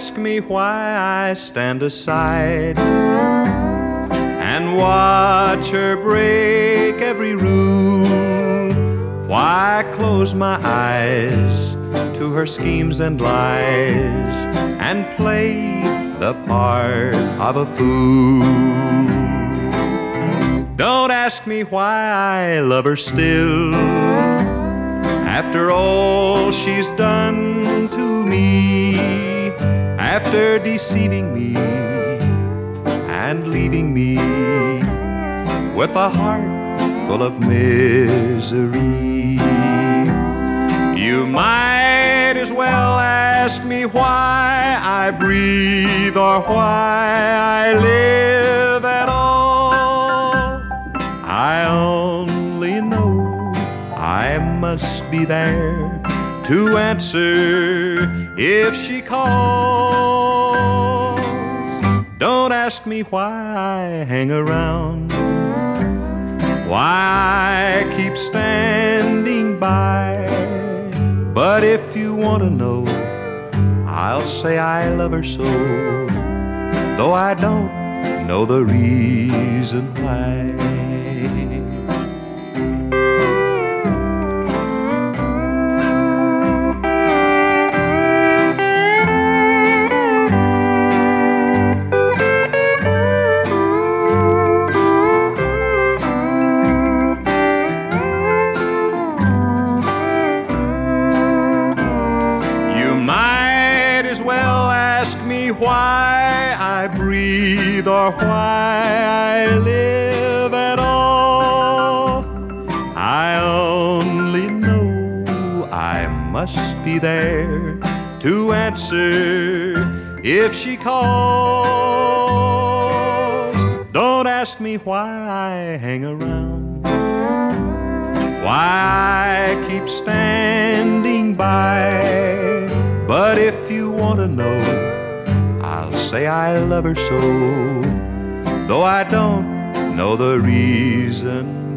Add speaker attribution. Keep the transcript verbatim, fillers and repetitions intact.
Speaker 1: ask me why I stand aside and watch her break every rule, why I close my eyes to her schemes and lies and play the part of a fool. Don't ask me why I love her still, after all she's done to me, after deceiving me and leaving me with a heart full of misery. You might as well ask me why I breathe or why I live at all. I only know I must be there to answer if she calls. Don't ask me why I hang around, why I keep standing by. But if you want to know, I'll say I love her so, though I don't know the reason why. Why I breathe or why I live at all. I only know I must be there to answer if she calls. Don't ask me why I hang around, why I keep standing by. But if you want to know, I'll say I love her so, though I don't know the reason